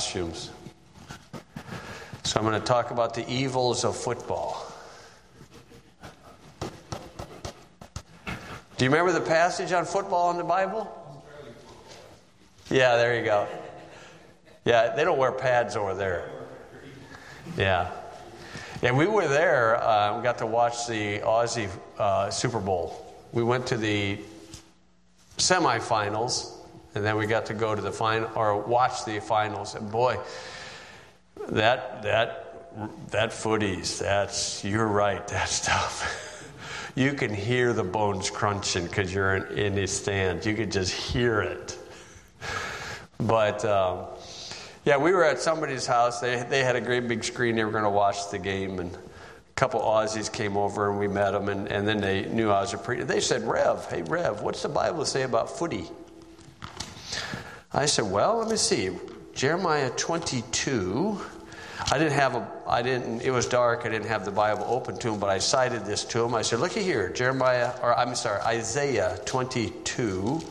costumes. So I'm going to talk about the evils of football. Do you remember the passage on football in the Bible? Yeah, there you go. Yeah, they don't wear pads over there. Yeah. Yeah, we were there. We got to watch the Aussie Super Bowl. We went to the semifinals, and then we got to go to the final or watch the finals. And boy, that footies, you're right, that's tough. You can hear the bones crunching because you're in the stand. You could just hear it. But yeah, we were at somebody's house. They had a great big screen. They were going to watch the game, and a couple Aussies came over, and we met them, and then they knew I was a preacher. They said, "Hey Rev, what's the Bible say about footy?" I said, "Well, let me see. Jeremiah 22." It was dark. I didn't have the Bible open to him, but I cited this to him. I said, "Looky here, Isaiah 22.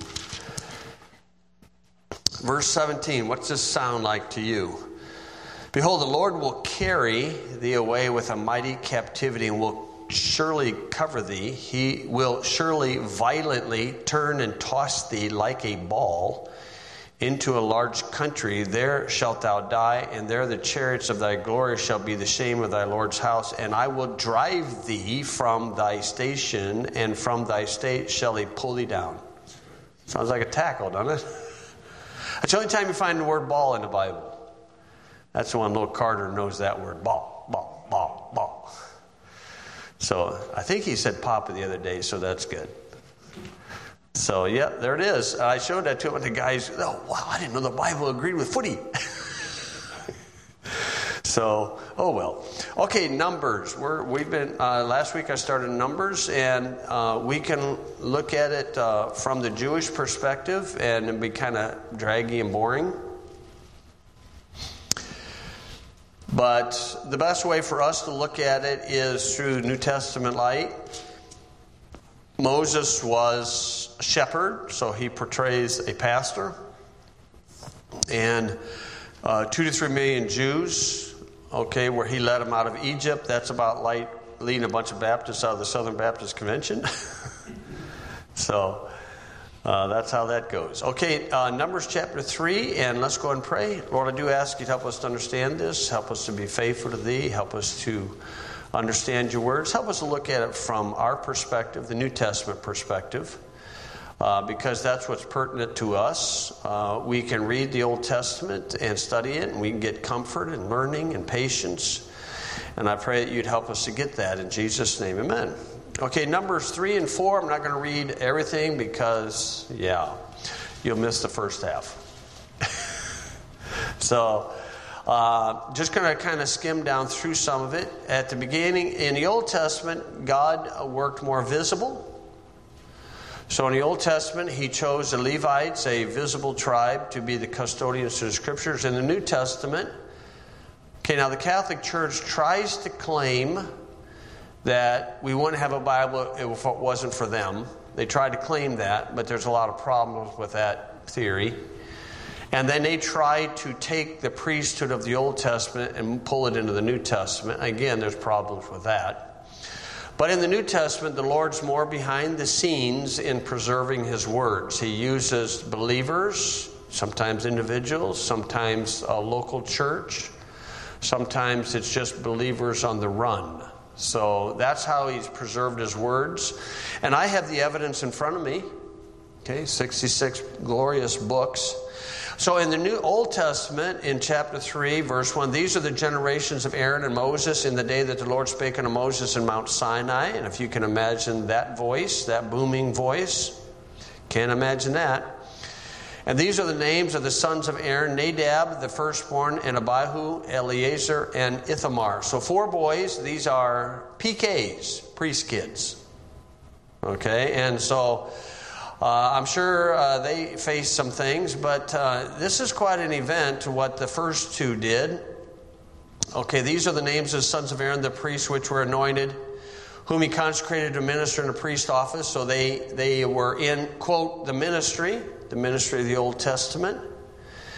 Verse 17, what's this sound like to you? Behold, the Lord will carry thee away with a mighty captivity and will surely cover thee. He will surely violently turn and toss thee like a ball into a large country. There shalt thou die, and there the chariots of thy glory shall be the shame of thy Lord's house. And I will drive thee from thy station, and from thy state shall he pull thee down." Sounds like a tackle, doesn't it? That's the only time you find the word ball in the Bible. That's the one little Carter knows that word. Ball, ball, ball, ball. So I think he said papa the other day, so that's good. So yeah, there it is. I showed that to him, and the guys, "Oh wow, I didn't know the Bible agreed with footy." So, oh well. Okay, Numbers. We've been last week I started Numbers, and we can look at it from the Jewish perspective, and it'd be kind of draggy and boring. But the best way for us to look at it is through New Testament light. Moses was a shepherd, so he portrays a pastor, and 2 to 3 million Jews. Okay, where he led them out of Egypt. That's about like leading a bunch of Baptists out of the Southern Baptist Convention. So that's how that goes. Okay, Numbers chapter 3, and let's go and pray. Lord, I do ask you to help us to understand this. Help us to be faithful to thee. Help us to understand your words. Help us to look at it from our perspective, the New Testament perspective. Because that's what's pertinent to us. We can read the Old Testament and study it, and we can get comfort and learning and patience. And I pray that you'd help us to get that in Jesus' name. Amen. Okay, Numbers 3 and 4. I'm not going to read everything because, you'll miss the first half. So, just going to kind of skim down through some of it. At the beginning, in the Old Testament, God worked more visible. So in the Old Testament, he chose the Levites, a visible tribe, to be the custodians of the Scriptures. In the New Testament, now the Catholic Church tries to claim that we wouldn't have a Bible if it wasn't for them. They try to claim that, but there's a lot of problems with that theory. And then they try to take the priesthood of the Old Testament and pull it into the New Testament. Again, there's problems with that. But in the New Testament, the Lord's more behind the scenes in preserving his words. He uses believers, sometimes individuals, sometimes a local church. Sometimes it's just believers on the run. So that's how he's preserved his words. And I have the evidence in front of me. 66 glorious books. So in the New Old Testament, in chapter 3, verse 1, these are the generations of Aaron and Moses in the day that the Lord spake unto Moses in Mount Sinai. And if you can imagine that voice, that booming voice, can't imagine that. And these are the names of the sons of Aaron: Nadab, the firstborn, and Abihu, Eleazar, and Ithamar. So 4 boys. These are PKs, priest kids. Okay, and so I'm sure they faced some things, but this is quite an event, what the first 2 did. Okay, these are the names of the sons of Aaron, the priests which were anointed, whom he consecrated to minister in the priest office. So they were in, quote, the ministry of the Old Testament.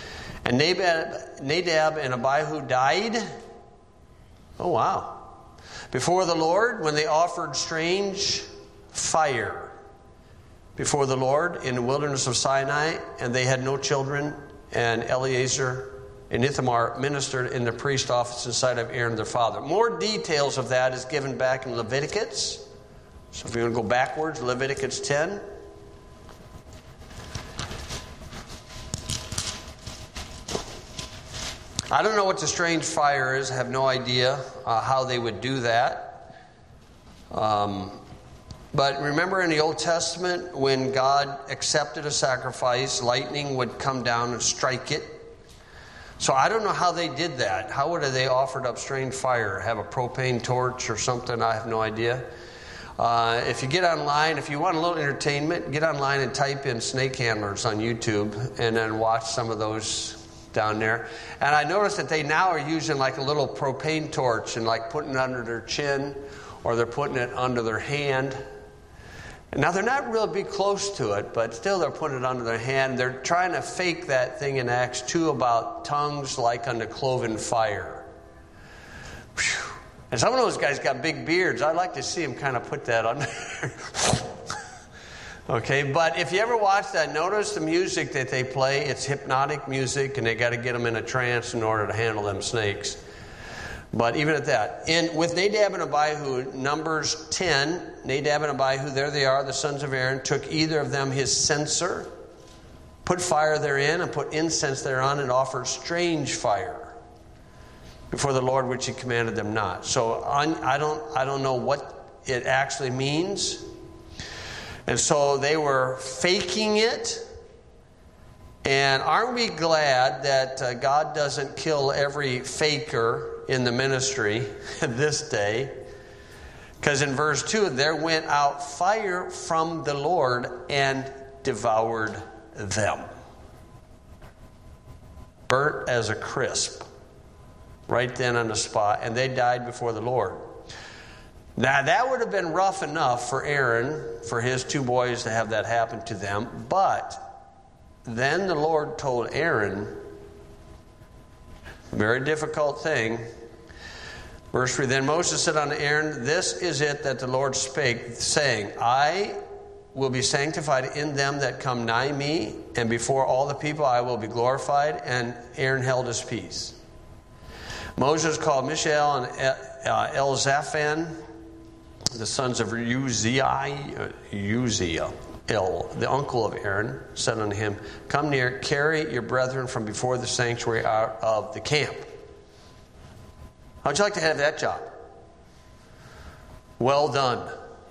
And Nadab and Abihu died. Oh, wow. Before the Lord, when they offered strange fire before the Lord in the wilderness of Sinai, and they had no children, and Eleazar and Ithamar ministered in the priest office inside of Aaron their father. More details of that is given back in Leviticus. So if you want to go backwards, Leviticus 10. I don't know what the strange fire is. I have no idea how they would do that. But remember in the Old Testament, when God accepted a sacrifice, lightning would come down and strike it. So I don't know how they did that. How would they offered up strange fire? Have a propane torch or something? I have no idea. If you get online, if you want a little entertainment, get online and type in snake handlers on YouTube and then watch some of those down there. And I noticed that they now are using like a little propane torch and like putting it under their chin, or they're putting it under their hand. Now they're not real be close to it, but still they're putting it under their hand. They're trying to fake that thing in Acts 2 about tongues like unto cloven fire. Whew. And some of those guys got big beards. I'd like to see them kind of put that on there. Okay, but if you ever watch that, notice the music that they play. It's hypnotic music, and they got to get them in a trance in order to handle them snakes. But even at that, with Nadab and Abihu, Numbers 10, Nadab and Abihu, there they are, the sons of Aaron, took either of them his censer, put fire therein, and put incense thereon, and offered strange fire before the Lord, which he commanded them not. So I don't know what it actually means. And so they were faking it. And aren't we glad that God doesn't kill every faker in the ministry this day? Because in verse 2, there went out fire from the Lord and devoured them. Burnt as a crisp. Right then on the spot. And they died before the Lord. Now that would have been rough enough for Aaron, for his two boys to have that happen to them. But then the Lord told Aaron, a very difficult thing. Verse 3, then Moses said unto Aaron, this is it that the Lord spake, saying, I will be sanctified in them that come nigh me, and before all the people I will be glorified. And Aaron held his peace. Moses called Mishael and Elzaphan, the sons of Uzziel, the uncle of Aaron, said unto him, come near, carry your brethren from before the sanctuary out of the camp. How'd you like to have that job? Well done.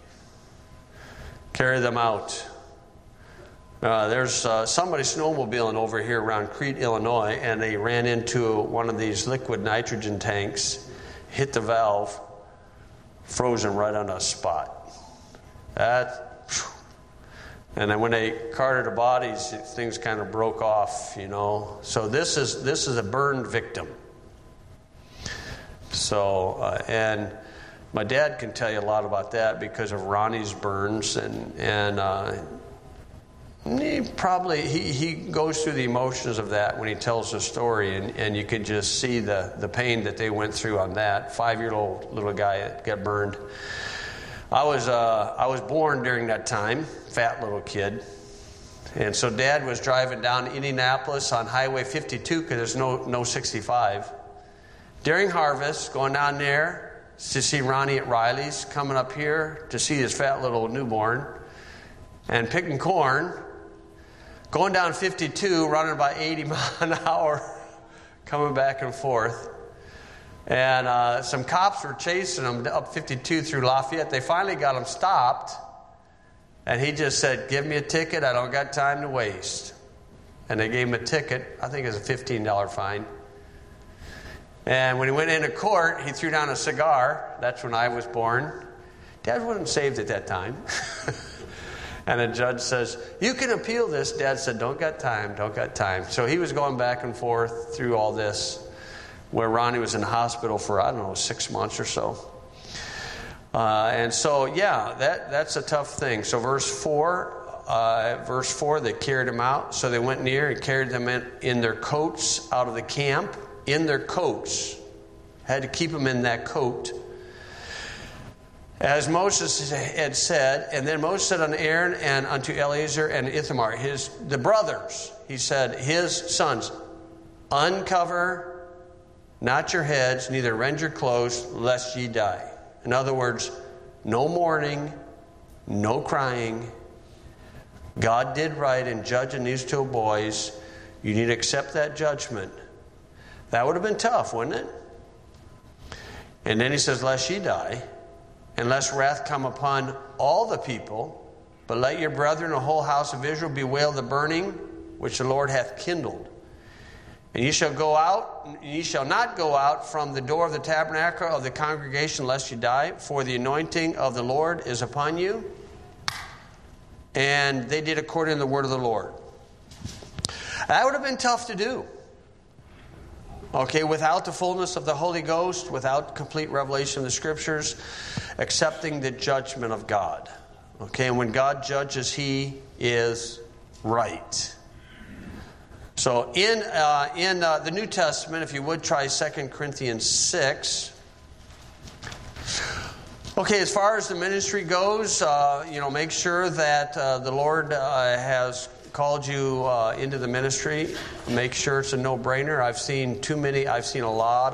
Carry them out. There's somebody snowmobiling over here around Crete, Illinois, and they ran into one of these liquid nitrogen tanks, hit the valve, frozen right on a spot. And then when they carted the bodies, things kind of broke off, you know. So this is a burned victim. So and my dad can tell you a lot about that because of Ronnie's burns, and he goes through the emotions of that when he tells the story, and you can just see the pain that they went through on that 5-year-old little guy that got burned. I was born during that time, fat little kid, and so Dad was driving down to Indianapolis on Highway 52 because there's no 65. During harvest, going down there to see Ronnie at Riley's, coming up here to see his fat little newborn, and picking corn. Going down 52, running about 80 miles an hour, coming back and forth. And some cops were chasing him up 52 through Lafayette. They finally got him stopped. And he just said, give me a ticket. I don't got time to waste. And they gave him a ticket. I think it was a $15 fine. And when he went into court, he threw down a cigar. That's when I was born. Dad wasn't saved at that time. And the judge says, you can appeal this. Dad said, don't got time. So he was going back and forth through all this, where Ronnie was in the hospital for, 6 months or so. And so, yeah, that's a tough thing. So verse 4, verse 4, they carried him out. So they went near and carried them in their coats out of the camp. In their coats. Had to keep them in that coat. As Moses had said, and then Moses said unto Aaron and unto Eleazar and Ithamar, the brothers, he said, his sons, uncover not your heads, neither rend your clothes, lest ye die. In other words, no mourning, no crying. God did right in judging these two boys. You need to accept that judgment. That would have been tough, wouldn't it? And then he says, lest ye die, and lest wrath come upon all the people, but let your brethren, the whole house of Israel, bewail the burning which the Lord hath kindled. And ye shall go out, and ye shall not go out from the door of the tabernacle of the congregation, lest you die, for the anointing of the Lord is upon you. And they did according to the word of the Lord. That would have been tough to do. Okay, without the fullness of the Holy Ghost, without complete revelation of the Scriptures, accepting the judgment of God. Okay, and when God judges, He is right. So in the New Testament, if you would try 2 Corinthians 6. Okay, as far as the ministry goes, make sure that the Lord has called you into the ministry. Make sure it's a no-brainer. I've seen a lot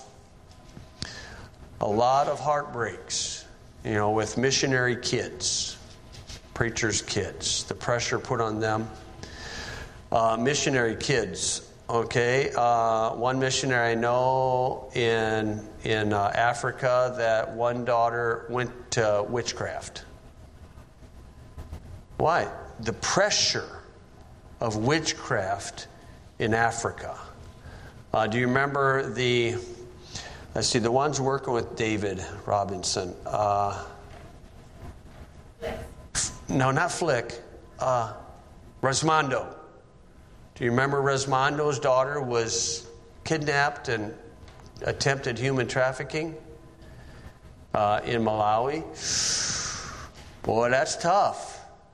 of heartbreaks, with missionary kids, preachers' kids, the pressure put on them. Missionary kids, okay. One missionary I know in Africa, that one daughter went to witchcraft. Why? The pressure of witchcraft in Africa. Do you remember the ones working with David Robinson? No, not Flick. Resmondo. Do you remember Resmondo's daughter was kidnapped and attempted human trafficking in Malawi? Boy, that's tough.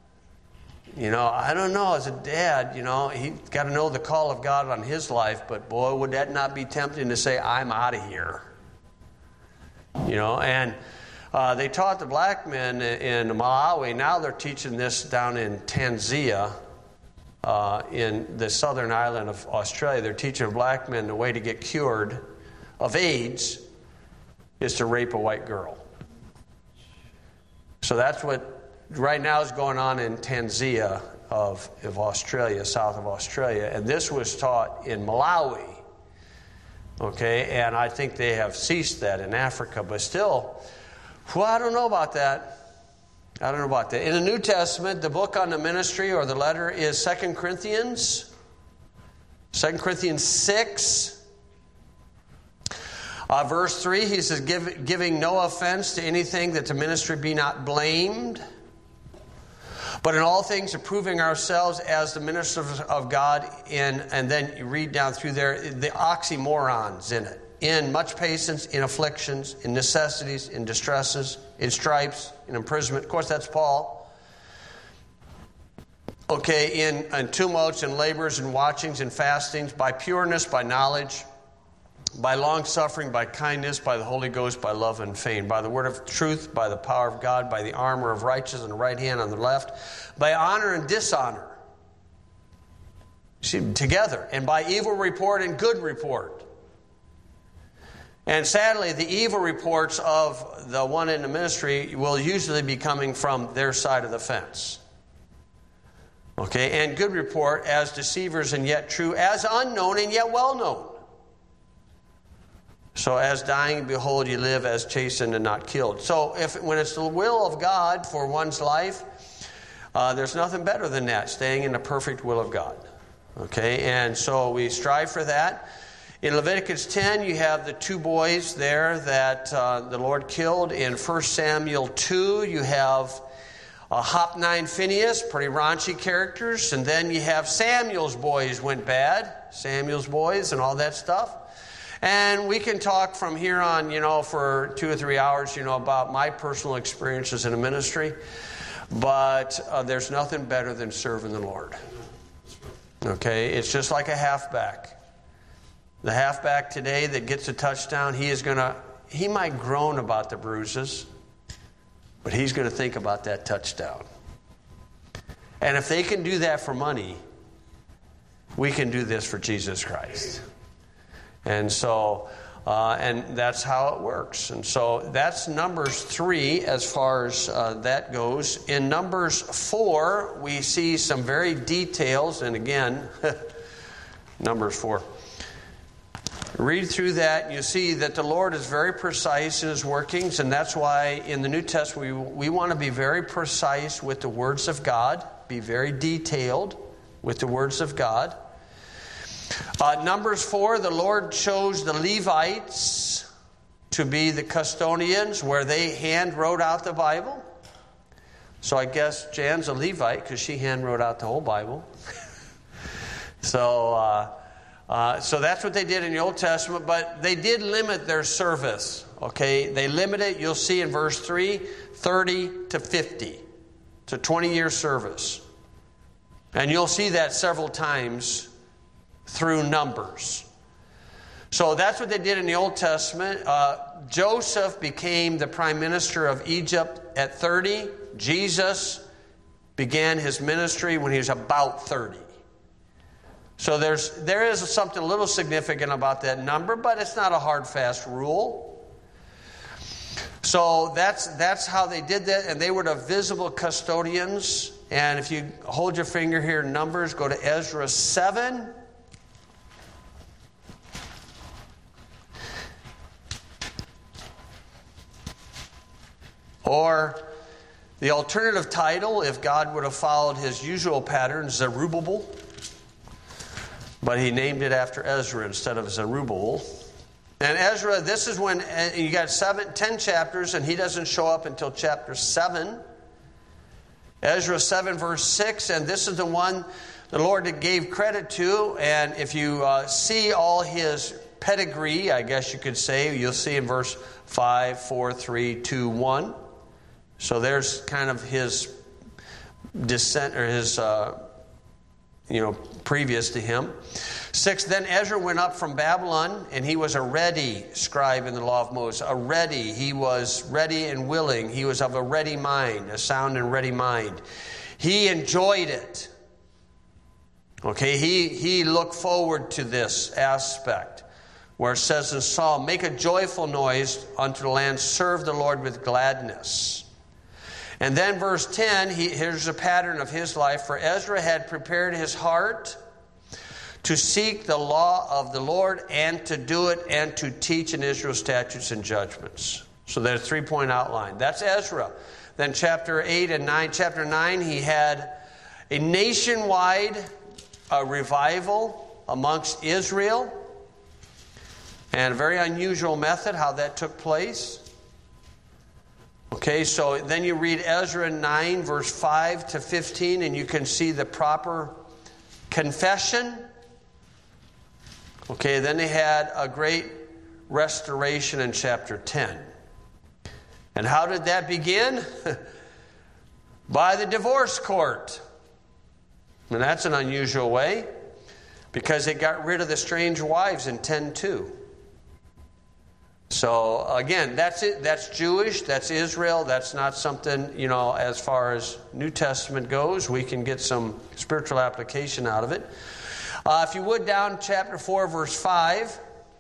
I don't know, as a dad, he's got to know the call of God on his life, but boy, would that not be tempting to say, I'm out of here. And they taught the black men in Malawi. Now they're teaching this down in Tanzania, in the southern island of Australia. They're teaching black men the way to get cured of AIDS is to rape a white girl. So that's what right now is going on in Tanzania of Australia, south of Australia. And this was taught in Malawi. Okay, and I think they have ceased that in Africa. But still, I don't know about that. In the New Testament, the book on the ministry or the letter is 2 Corinthians. 2 Corinthians 6. Verse 3, he says, giving no offense to anything, that the ministry be not blamed, but in all things approving ourselves as the ministers of God and then you read down through there the oxymorons in it. In much patience, in afflictions, in necessities, in distresses, in stripes, in imprisonment. Of course, that's Paul. Okay, in tumults and labors and watchings and fastings, by pureness, by knowledge, by long-suffering, by kindness, by the Holy Ghost, by love and faith, by the word of truth, by the power of God, by the armor of righteousness on the right hand, on the left, by honor and dishonor, together, and by evil report and good report. And sadly, the evil reports of the one in the ministry will usually be coming from their side of the fence. Okay, and good report as deceivers and yet true, as unknown and yet well known. So as dying, behold, you live, as chastened and not killed. So when it's the will of God for one's life, there's nothing better than that, staying in the perfect will of God. Okay, and so we strive for that. In Leviticus 10, you have the two boys there that the Lord killed. In 1 Samuel 2, you have Hophni and Phinehas, pretty raunchy characters. And then you have Samuel's boys went bad, Samuel's boys and all that stuff. And we can talk from here on, for 2 or 3 hours, about my personal experiences in the ministry. But there's nothing better than serving the Lord. Okay, it's just like a halfback. The halfback today that gets a touchdown, he might groan about the bruises, but he's going to think about that touchdown. And if they can do that for money, we can do this for Jesus Christ. And so, and that's how it works. And so that's Numbers 3 as far as that goes. In Numbers 4, we see some very details. And again, Numbers 4. Read through that, and you see that the Lord is very precise in His workings, and that's why in the New Testament we want to be very precise with the words of God, be very detailed with the words of God. Numbers 4, the Lord chose the Levites to be the custodians where they hand wrote out the Bible. So I guess Jan's a Levite because she hand wrote out the whole Bible. So that's what they did in the Old Testament, but they did limit their service. Okay, they limit it, you'll see in verse 3, 30 to 50. It's a 20-year service. And you'll see that several times through Numbers. So that's what they did in the Old Testament. Joseph became the prime minister of Egypt at 30. Jesus began his ministry when he was about 30. So there is something a little significant about that number, but it's not a hard, fast rule. So that's how they did that, and they were the visible custodians. And if you hold your finger here in Numbers, go to Ezra 7. Or the alternative title, if God would have followed His usual pattern, Zerubbabel. But He named it after Ezra instead of Zerubbabel. And Ezra, this is when you got 10 chapters, and he doesn't show up until chapter 7. Ezra 7 verse 6, and this is the one the Lord gave credit to. And if you see all his pedigree, I guess you could say, you'll see in verse 5, 4, 3, 2, 1. So there's kind of his descent, or his previous to him. 6, then Ezra went up from Babylon, and he was a ready scribe in the law of Moses. He was ready and willing. He was of a ready mind, a sound and ready mind. He enjoyed it. Okay, he looked forward to this aspect, where it says in Psalm, make a joyful noise unto the land, serve the Lord with gladness. And then verse 10, here's a pattern of his life. For Ezra had prepared his heart to seek the law of the Lord and to do it and to teach in Israel statutes and judgments. So there's a 3-point outline. That's Ezra. Then chapter 8 and 9. Chapter 9, he had a nationwide revival amongst Israel. And a very unusual method how that took place. Okay, so then you read Ezra 9, verse 5 to 15, and you can see the proper confession. Okay, then they had a great restoration in chapter 10. And how did that begin? By the divorce court. And that's an unusual way, because it got rid of the strange wives in 10:2. So again, that's it. That's Jewish. That's Israel. That's not something, as far as New Testament goes. We can get some spiritual application out of it. If you would, down chapter 4, verse 5.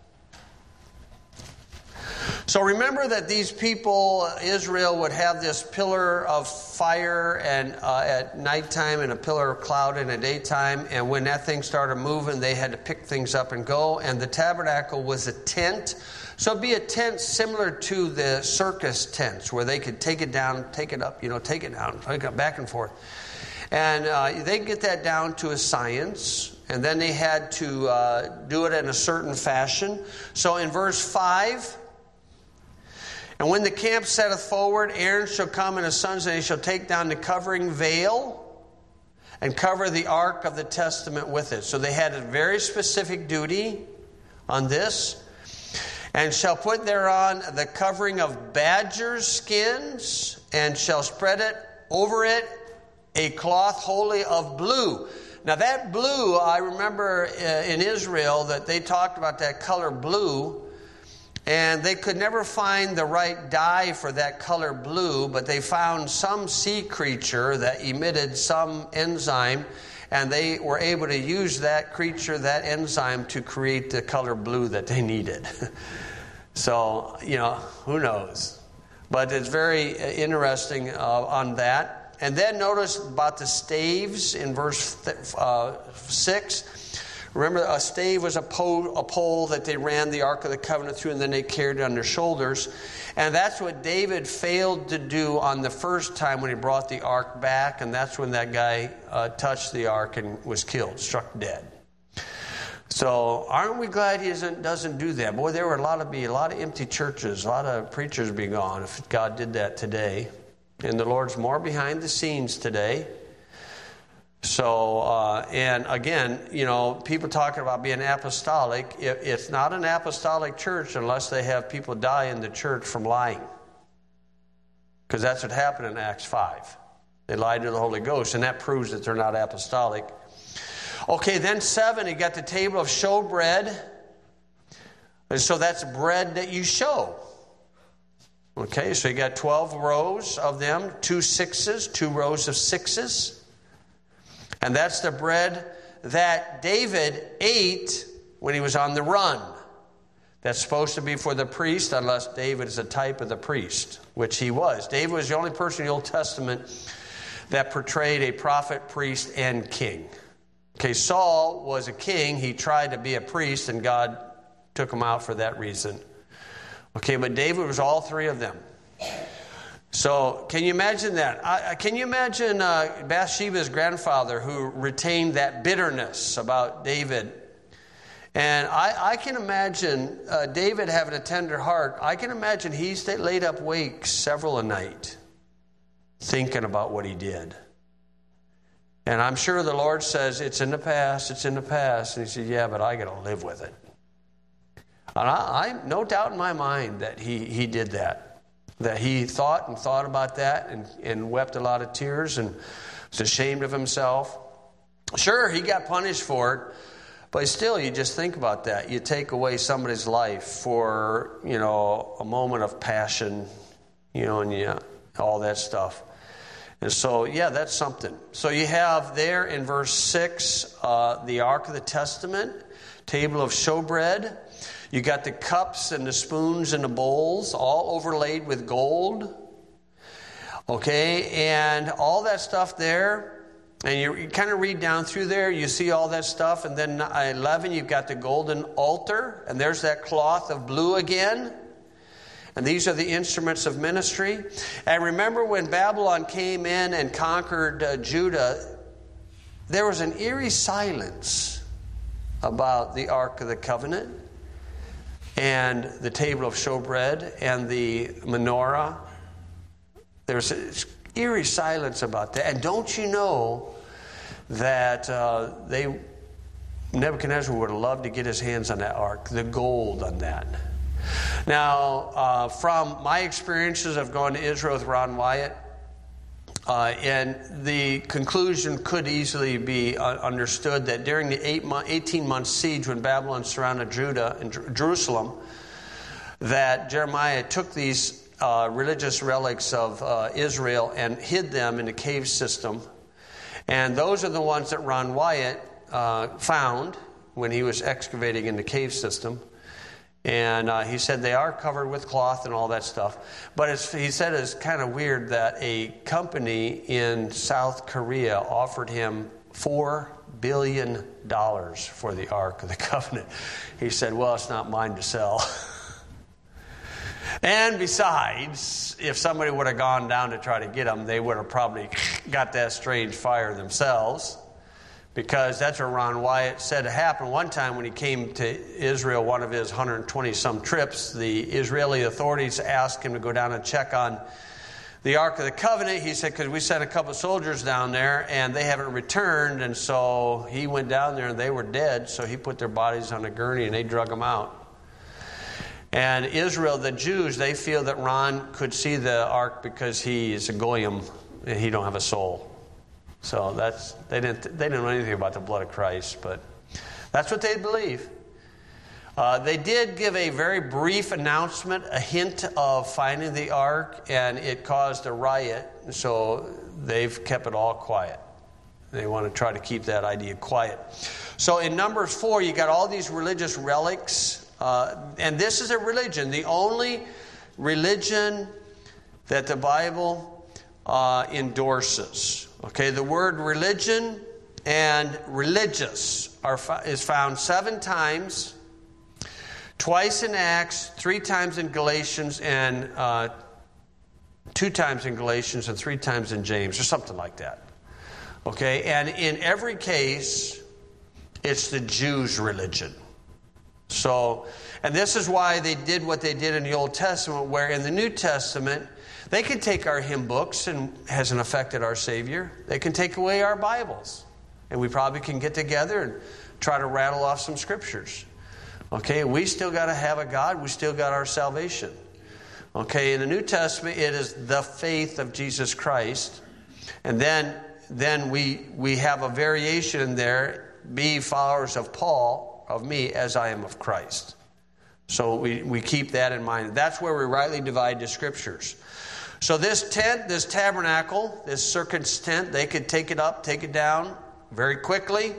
So remember that these people, Israel, would have this pillar of fire and at nighttime and a pillar of cloud in the daytime. And when that thing started moving, they had to pick things up and go. And the tabernacle was a tent. So it'd be a tent similar to the circus tents, where they could take it down, take it up, take it down, take it back and forth. And they get that down to a science. And then they had to do it in a certain fashion. So in verse 5, and when the camp setteth forward, Aaron shall come and his sons, and they shall take down the covering veil and cover the ark of the testament with it. So they had a very specific duty on this. And shall put thereon the covering of badgers' skins, and shall spread it over it a cloth wholly of blue. Now that blue, I remember in Israel that they talked about that color blue, and they could never find the right dye for that color blue, but they found some sea creature that emitted some enzyme, and they were able to use that creature, that enzyme, to create the color blue that they needed. So, who knows? But it's very interesting on that. And then notice about the staves in verse 6. Remember, a stave was a pole that they ran the Ark of the Covenant through, and then they carried it on their shoulders. And that's what David failed to do on the first time when he brought the Ark back, and that's when that guy touched the Ark and was killed, struck dead. So aren't we glad he doesn't do that? Boy, there would a lot of empty churches, a lot of preachers be gone if God did that today. And the Lord's more behind the scenes today. So, and again, people talking about being apostolic. It's not an apostolic church unless they have people die in the church from lying. Because that's what happened in Acts 5. They lied to the Holy Ghost, and that proves that they're not apostolic. Okay, then 7, you got the table of showbread. And so that's bread that you show. Okay, so you got 12 rows of them, 2 sixes, 2 rows of 6s. And that's the bread that David ate when he was on the run. That's supposed to be for the priest, unless David is a type of the priest, which he was. David was the only person in the Old Testament that portrayed a prophet, priest, and king. Okay, Saul was a king. He tried to be a priest, and God took him out for that reason. Okay, but David was all 3 of them. So, can you imagine that? Can you imagine Bathsheba's grandfather who retained that bitterness about David? And I can imagine David having a tender heart. I can imagine he laid up awake several a night thinking about what he did. And I'm sure the Lord says, it's in the past, it's in the past. And he said, yeah, but I got to live with it. And I no doubt in my mind that he did that. That he thought about that and wept a lot of tears and was ashamed of himself. Sure, he got punished for it, but still, you just think about that. You take away somebody's life for, a moment of passion, and all that stuff. And so, yeah, that's something. So you have there in verse 6, the Ark of the Testament, table of showbread. You got the cups and the spoons and the bowls all overlaid with gold. Okay, and all that stuff there. And you kind of read down through there, you see all that stuff. And then 11, you've got the golden altar. And there's that cloth of blue again. And these are the instruments of ministry. And remember when Babylon came in and conquered Judah, there was an eerie silence about the Ark of the Covenant and the table of showbread and the menorah. There's an eerie silence about that. And don't you know that Nebuchadnezzar would have loved to get his hands on that ark, the gold on that. Now, from my experiences of going to Israel with Ron Wyatt, and the conclusion could easily be understood that during the 18-month siege when Babylon surrounded Judah and Jerusalem, that Jeremiah took these religious relics of Israel and hid them in a cave system. And those are the ones that Ron Wyatt found when he was excavating in the cave system. And he said they are covered with cloth and all that stuff. But he said it's kind of weird that a company in South Korea offered him $4 billion for the Ark of the Covenant. He said, well, it's not mine to sell. And besides, if somebody would have gone down to try to get them, they would have probably got that strange fire themselves. Because that's what Ron Wyatt said happened one time when he came to Israel, one of his 120-some trips. The Israeli authorities asked him to go down and check on the Ark of the Covenant. He said, because we sent a couple soldiers down there and they haven't returned. And so he went down there and they were dead. So he put their bodies on a gurney and they drug them out. And Israel, the Jews, they feel that Ron could see the Ark because he is a Goyim he don't have a soul. So they didn't know anything about the blood of Christ, but that's what they believe. They did give a very brief announcement, a hint of finding the ark, and it caused a riot. So they've kept it all quiet. They want to try to keep that idea quiet. So in Numbers 4, you got all these religious relics, and this is a religion, the only religion that the Bible endorses. Okay, the word religion and religious is found 7 times, twice in Acts, 3 times in Galatians, and 2 times in Galatians, and 3 times in James, or something like that. Okay, and in every case, it's the Jews' religion. So, and this is why they did what they did in the Old Testament, where in the New Testament, they can take our hymn books, and hasn't affected our Savior. They can take away our Bibles, and we probably can get together and try to rattle off some scriptures. Okay, we still got to have a God. We still got our salvation. Okay, in the New Testament, it is the faith of Jesus Christ. And then we have a variation there, be followers of Paul, of me, as I am of Christ. So we keep that in mind. That's where we rightly divide the scriptures. So this tent, this tabernacle, this circus tent, they could take it up, take it down very quickly.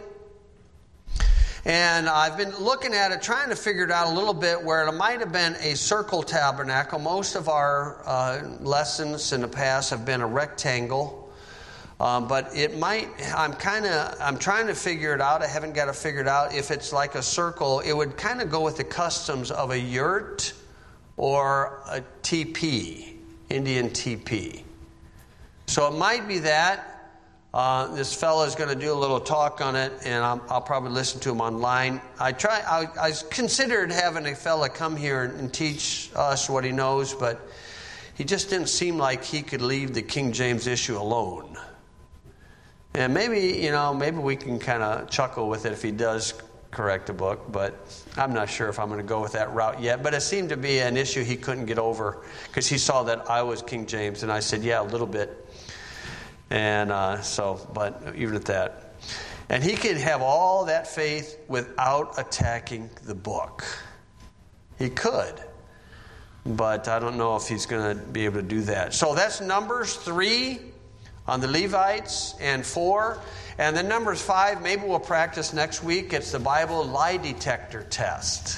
And I've been looking at it, trying to figure it out a little bit, where it might have been a circle tabernacle. Most of our lessons in the past have been a rectangle. But it might, I'm trying to figure it out. I haven't got it figured out. If it's like a circle, it would kind of go with the customs of a yurt or a teepee, Indian teepee. So it might be that. This fellow is going to do a little talk on it, and I'll probably listen to him online. I considered having a fella come here and teach us what he knows, but he just didn't seem like he could leave the King James issue alone. And maybe we can kind of chuckle with it if he does correct the book, but I'm not sure if I'm going to go with that route yet. But it seemed to be an issue he couldn't get over, because he saw that I was King James, and I said, yeah, a little bit. And but even at that. And he could have all that faith without attacking the book. He could. But I don't know if he's going to be able to do that. So that's Numbers 3 on the Levites, and 4. And then Numbers 5, maybe we'll practice next week. It's the Bible lie detector test.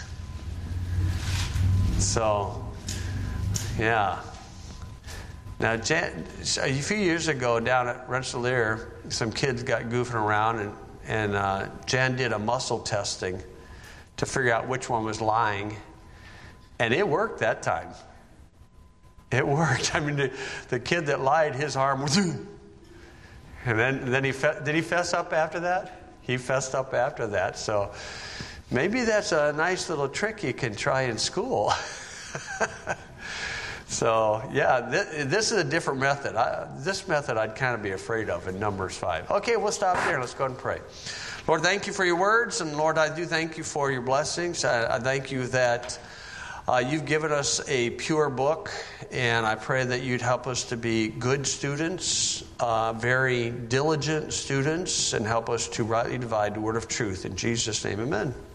So, yeah. Now, a few years ago down at Rensselaer, some kids got goofing around, and Jan did a muscle testing to figure out which one was lying. And it worked that time. It worked. I mean, the kid that lied, his arm was... And then did he fess up after that? He fessed up after that. So maybe that's a nice little trick you can try in school. So, yeah, this is a different method. This method I'd kind of be afraid of in Numbers 5. Okay, we'll stop there. Let's go ahead and pray. Lord, thank you for your words. And, Lord, I do thank you for your blessings. I thank you that you've given us a pure book. And I pray that you'd help us to be good students, very diligent students, and help us to rightly divide the word of truth. In Jesus' name, amen.